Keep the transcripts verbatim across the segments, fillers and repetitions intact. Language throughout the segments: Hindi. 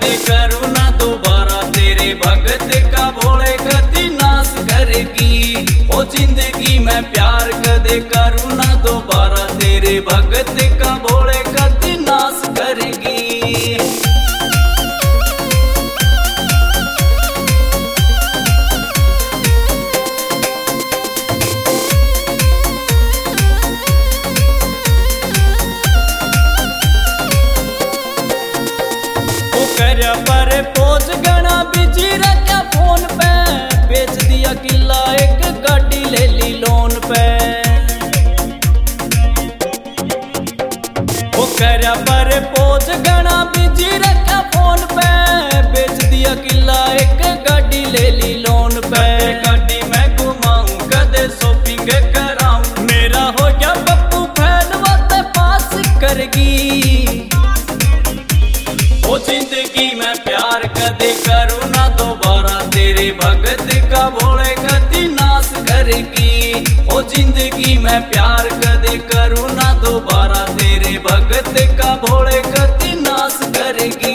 कदे करूँ ना दोबारा तेरे भगत का भोले कति नाश करेगी। ओ जिंदगी में प्यार कदे करूँ ना दोबारा तेरे भगत का भोले कति नाश करेगी। कर पर पोज गणा बिजी रखा फोन पे, बेच दिया किला एक गाड़ी ले ली लोन पे। वो कर पर पोज गणा बिजी रखा फोन पे, बेच दिया किला एक गाड़ी ले ली लोन पे। गाड़ी में घुमाऊं कदे शॉपिंग कराऊं, मेरा हो गया पप्पू फैन वाते पास करगी। ओ जिंदगी में प्यार कदे करूँ ना दोबारा तेरे भगत का भोले कति नाश करेगी। ओ जिंदगी में प्यार कदे करूँ ना दोबारा तेरे भगत का भोले कति नाश करेगी।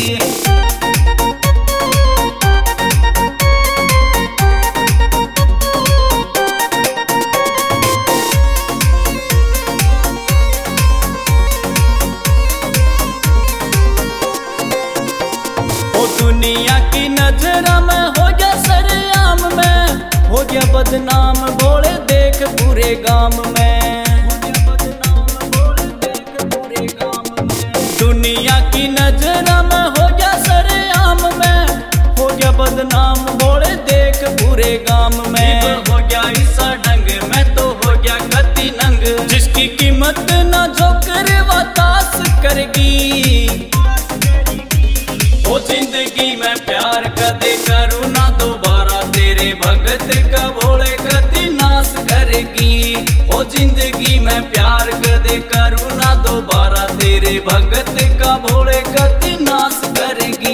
दुनिया की नजरा में हो गया सरेआम में, हो गया बदनाम भोले देख पूरे गांव में। दुनिया की नजरा में हो गया सरेआम में, हो गया बदनाम भोले देख पूरे गांव में। हो गया ईसा ढंग में तो हो गया कति नंग, जिसकी कीमत ना जोकर वतास करेगी। ओ जिंदगी में प्यार कदे करूँ ना दोबारा तेरे भगत का भोले कति नाश करेगी। ओ जिंदगी में प्यार कदे करूँ ना दोबारा तेरे भगत का भोले कति नाश करेगी।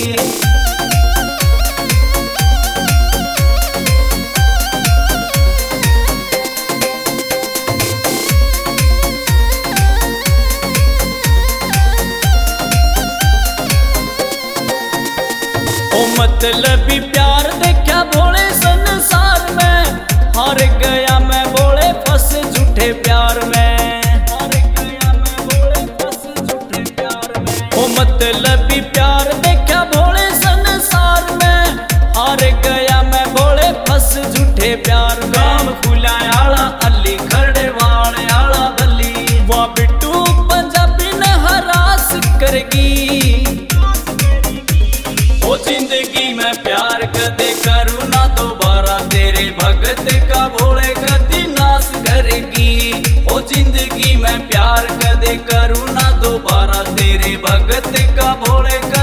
ओ मतलबी प्यार देखा भोले संसार में, हार गया मैं भोले फंस झूठे प्यार में। हार गया मैं भोले फंस झूठे प्यार में। ओ मतलबी प्यार देखा भोले संसार में, हार गया मैं भोले फंस झूठे प्यार में। काम फुलायाला अली खरड़े वाले आला बली, वो बिट्टू पंजाबी ने हरास करेगी। ओ जिंदगी में प्यार कदे करूँ ना दोबारा तेरे भगत का भोले कति नाश करेगी। ओ जिंदगी में प्यार कदे करूँ ना दोबारा तेरे भगत का भोले